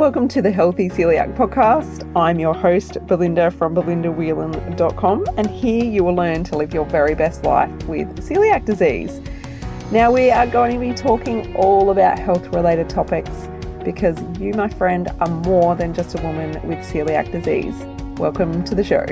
Welcome to the Healthy Celiac Podcast. I'm your host, Belinda from belindawhelan.com, and here you will learn to live your very best life with celiac disease. Now we are going to be talking all about health-related topics because you, my friend, are more than just a woman with celiac disease. Welcome to the show.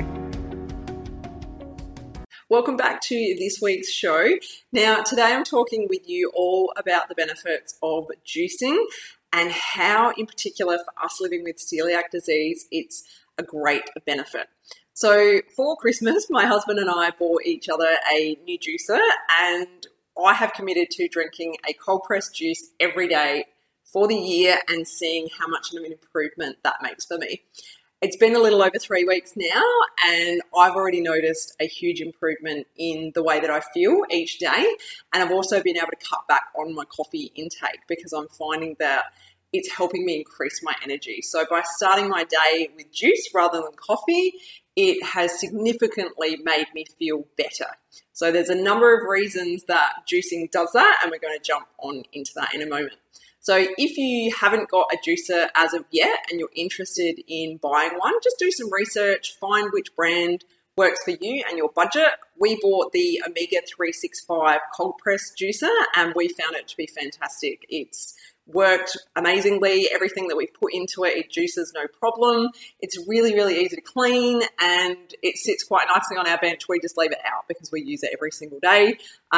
Welcome back to this week's show. Now, today I'm talking with you all about the benefits of juicing and how, in particular, for us living with celiac disease, it's a great benefit. So for Christmas, my husband and I bought each other a new juicer, and I have committed to drinking a cold pressed juice every day for the year and seeing how much of an improvement that makes for me. It's been a little over 3 weeks now, and I've already noticed a huge improvement in the way that I feel each day. And I've also been able to cut back on my coffee intake because I'm finding that it's helping me increase my energy. So by starting my day with juice rather than coffee, it has significantly made me feel better. So there's a number of reasons that juicing does that, and we're going to jump on into that in a moment. So if you haven't got a juicer as of yet and you're interested in buying one, just do some research, find which brand works for you and your budget. We bought the Omega 365 cold press juicer and we found it to be fantastic. It's worked amazingly. Everything that we've put into it, it juices no problem. It's really, really easy to clean and it sits quite nicely on our bench. We just leave it out because we use it every single day.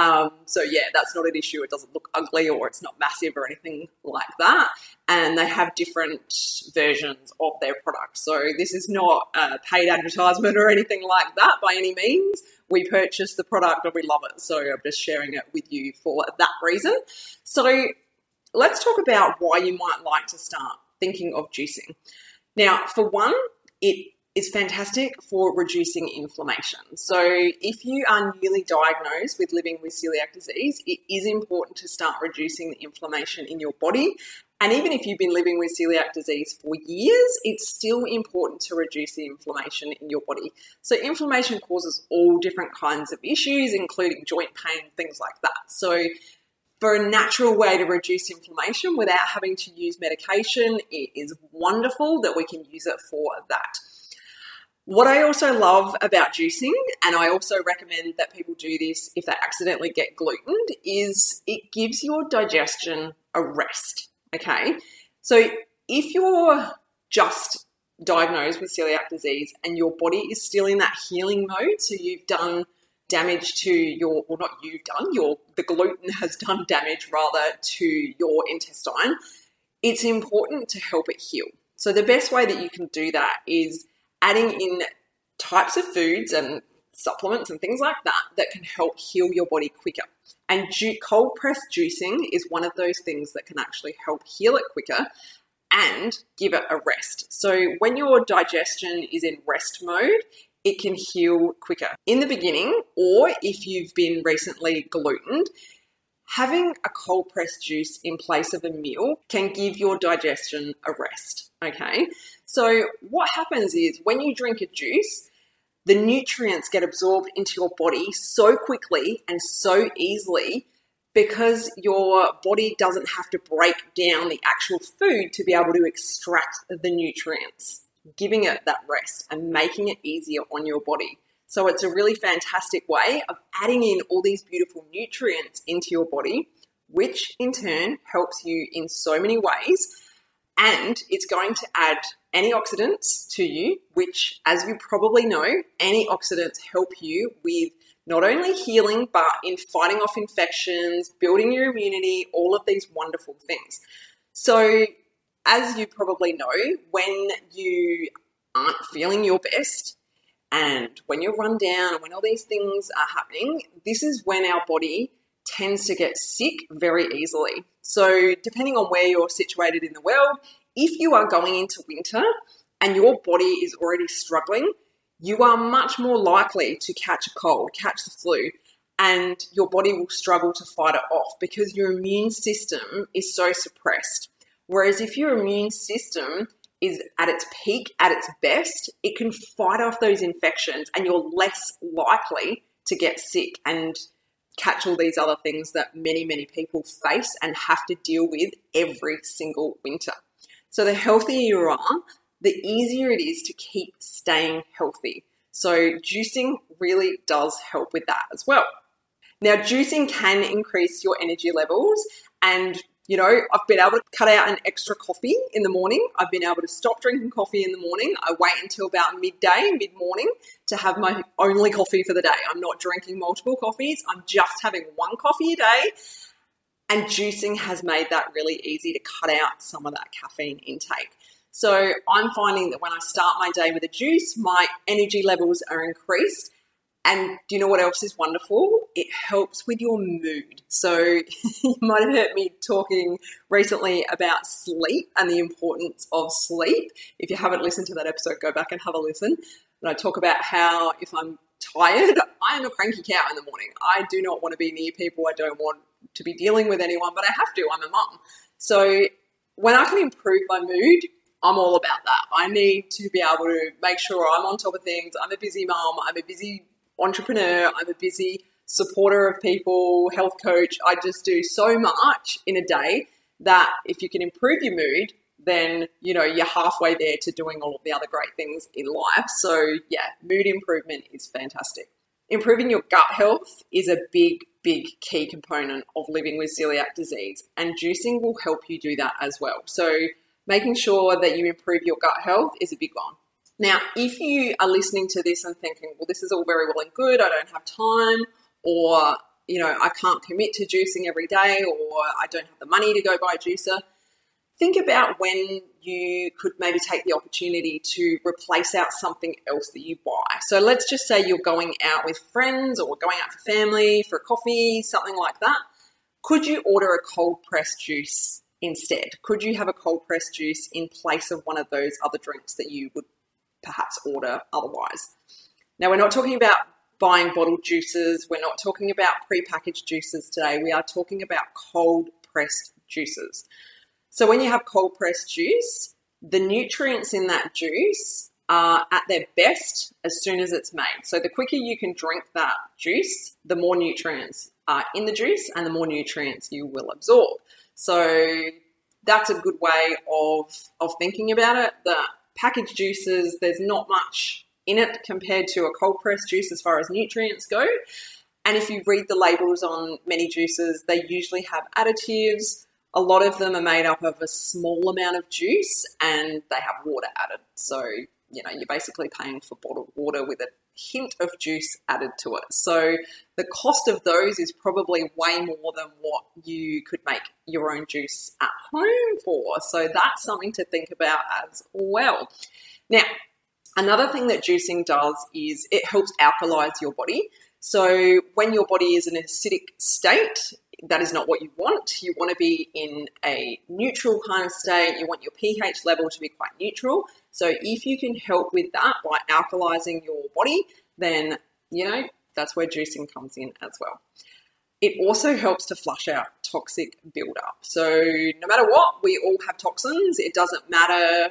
So yeah, that's not an issue. It doesn't look ugly or it's not massive or anything like that. And they have different versions of their products. So this is not a paid advertisement or anything like that by any means. We purchased the product and we love it. So I'm just sharing it with you for that reason. So let's talk about why you might like to start thinking of juicing. Now, for one, it is fantastic for reducing inflammation. So if you are newly diagnosed with living with celiac disease, it is important to start reducing the inflammation in your body. And even if you've been living with celiac disease for years, it's still important to reduce the inflammation in your body. So inflammation causes all different kinds of issues, including joint pain, things like that. So for a natural way to reduce inflammation without having to use medication, it is wonderful that we can use it for that. What I also love about juicing, and I also recommend that people do this if they accidentally get gluten, is it gives your digestion a rest, okay? So if you're just diagnosed with celiac disease and your body is still in that healing mode, so you've done damage to your, well, not you've done, the gluten has done damage rather to your intestine, it's important to help it heal. So the best way that you can do that is adding in types of foods and supplements and things like that that can help heal your body quicker. And cold pressed juicing is one of those things that can actually help heal it quicker and give it a rest. So when your digestion is in rest mode, it can heal quicker. In the beginning, or if you've been recently glutened, having a cold pressed juice in place of a meal can give your digestion a rest, okay? So what happens is when you drink a juice, the nutrients get absorbed into your body so quickly and so easily because your body doesn't have to break down the actual food to be able to extract the nutrients, giving it that rest and making it easier on your body. So it's a really fantastic way of adding in all these beautiful nutrients into your body, which in turn helps you in so many ways. And it's going to add antioxidants to you, which, as you probably know, antioxidants help you with not only healing, but in fighting off infections, building your immunity, all of these wonderful things. So as you probably know, when you aren't feeling your best and when you're run down and when all these things are happening, this is when our body tends to get sick very easily. So depending on where you're situated in the world, if you are going into winter and your body is already struggling, you are much more likely to catch a cold, catch the flu, and your body will struggle to fight it off because your immune system is so suppressed. Whereas if your immune system is at its peak, at its best, it can fight off those infections and you're less likely to get sick and catch all these other things that many, many people face and have to deal with every single winter. So the healthier you are, the easier it is to keep staying healthy. So juicing really does help with that as well. Now, juicing can increase your energy levels, and I've been able to cut out an extra coffee in the morning. I've been able to stop drinking coffee in the morning. I wait until about mid-morning to have my only coffee for the day. I'm not drinking multiple coffees. I'm just having one coffee a day. And juicing has made that really easy to cut out some of that caffeine intake. So I'm finding that when I start my day with a juice, my energy levels are increased. And do you know what else is wonderful? It helps with your mood. So you might have heard me talking recently about sleep and the importance of sleep. If you haven't listened to that episode, go back and have a listen. And I talk about how if I'm tired, I am a cranky cow in the morning. I do not want to be near people. I don't want to be dealing with anyone, but I have to. I'm a mum. So when I can improve my mood, I'm all about that. I need to be able to make sure I'm on top of things. I'm a busy mum. I'm a busy entrepreneur. I'm a busy supporter of people, health coach. I just do so much in a day that if you can improve your mood, then you're halfway there to doing all of the other great things in life. So yeah, mood improvement is fantastic. Improving your gut health is a big key component of living with celiac disease, and juicing will help you do that as well. So making sure that you improve your gut health is a big one. Now, if you are listening to this and thinking, well, this is all very well and good, I don't have time, or, I can't commit to juicing every day, or I don't have the money to go buy a juicer, think about when you could maybe take the opportunity to replace out something else that you buy. So let's just say you're going out with friends or going out for family, for a coffee, something like that. Could you order a cold pressed juice instead? Could you have a cold pressed juice in place of one of those other drinks that you would perhaps order otherwise? Now, we're not talking about buying bottled juices. We're not talking about prepackaged juices today. We are talking about cold pressed juices. So when you have cold pressed juice, the nutrients in that juice are at their best as soon as it's made. So the quicker you can drink that juice, the more nutrients are in the juice and the more nutrients you will absorb. So that's a good way of thinking about it. The packaged juices, there's not much in it compared to a cold pressed juice as far as nutrients go. And if you read the labels on many juices, they usually have additives. A lot of them are made up of a small amount of juice and they have water added. So, you're basically paying for bottled water with a hint of juice added to it. So the cost of those is probably way more than what you could make your own juice at home for. So that's something to think about as well. Now, another thing that juicing does is it helps alkalize your body. So when your body is in an acidic state, that is not what you want. You want to be in a neutral kind of state. You want your pH level to be quite neutral. So if you can help with that by alkalizing your body, then, that's where juicing comes in as well. It also helps to flush out toxic buildup. So no matter what, we all have toxins. It doesn't matter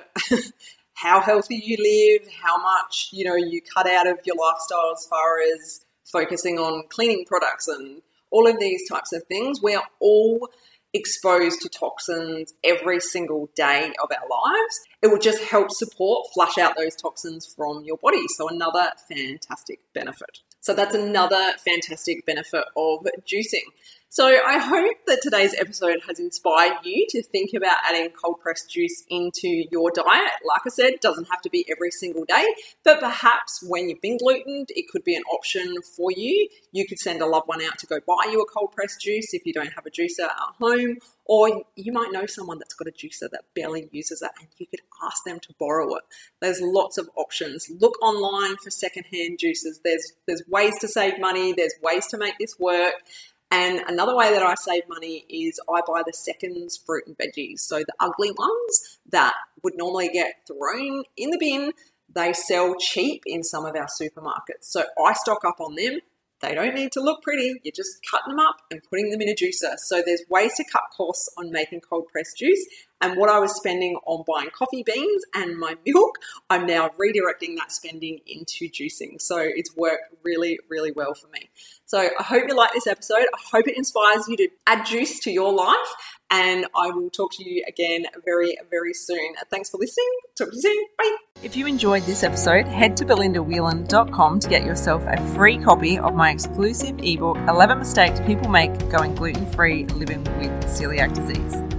how healthy you live, how much, you cut out of your lifestyle as far as focusing on cleaning products and all of these types of things. We are all exposed to toxins every single day of our lives. It will just help support, flush out those toxins from your body. So another fantastic benefit. So that's another fantastic benefit of juicing. So I hope that today's episode has inspired you to think about adding cold pressed juice into your diet. Like I said, it doesn't have to be every single day, but perhaps when you've been glutened, it could be an option for you. You could send a loved one out to go buy you a cold pressed juice if you don't have a juicer at home, or you might know someone that's got a juicer that barely uses it and you could ask them to borrow it. There's lots of options. Look online for secondhand juices. There's ways to save money. There's ways to make this work. And another way that I save money is I buy the seconds fruit and veggies. So the ugly ones that would normally get thrown in the bin, they sell cheap in some of our supermarkets. So I stock up on them They don't need to look pretty. You're just cutting them up and putting them in a juicer. So there's ways to cut costs on making cold pressed juice. And what I was spending on buying coffee beans and my milk, I'm now redirecting that spending into juicing. So it's worked really, really well for me. So I hope you like this episode. I hope it inspires you to add juice to your life. And I will talk to you again very, very soon. Thanks for listening. Talk to you soon. Bye. If you enjoyed this episode, head to belindawhelan.com to get yourself a free copy of my exclusive ebook, 11 Mistakes People Make Going Gluten-Free Living with Celiac Disease.